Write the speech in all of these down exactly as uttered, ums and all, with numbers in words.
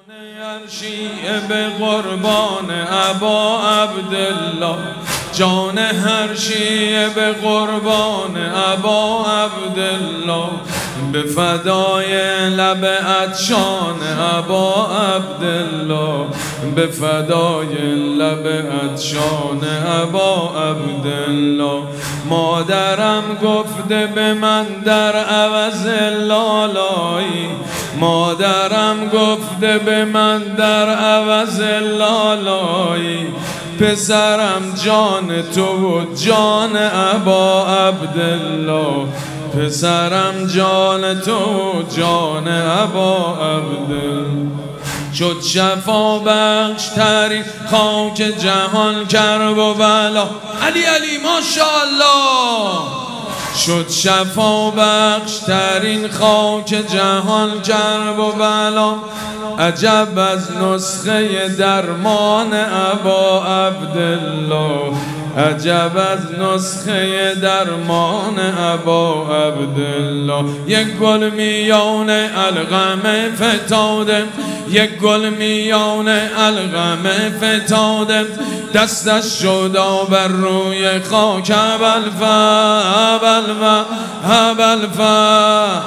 هر شیعه به قربان ابا عبدالله، جان هر شیعه به قربان ابا عبدالله، به فدای لب عطشان ابا عبدالله، به فدای لب عطشان ابا عبدالله. مادرم گفته به من در عوض لالایی، مادرم گفته به من در عوض لالایی، پسرم جان تو و جان ابا عبدالله، پسرم جان تو و جان ابا عبدالله. شد شفا بخش ترین خاک جهان کرب و بلا، علی علی ماشاءالله. شد شفا بخش ترین خاک جهان کرب و بلا، عجب از نسخه درمان ابا عبدالله، عجب از نسخه درمان ابا عبدالله. یک گل میان القمه فتاده، یک گل میان القمه فتاده، دستش شد بر روی خاک ابوالفضل، ابوالفضل، ابوالفضل،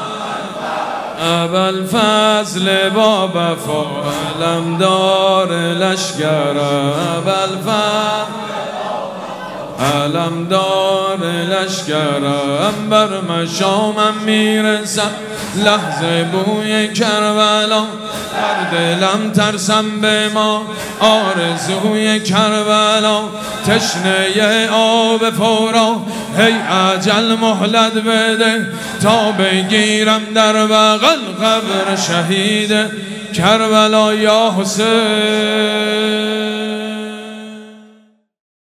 ابوالفضل با وفا علمدار لشکر، ابوالفضل علمدار لشکرم، بر مشامم میرسم لحظه بوی کربلا، در دلم ترسم به ما آرزوی کربلا، تشنه آب فورا هی اجل مهلت بده، تا بگیرم در بغل قبر شهید کربلا. یا حسین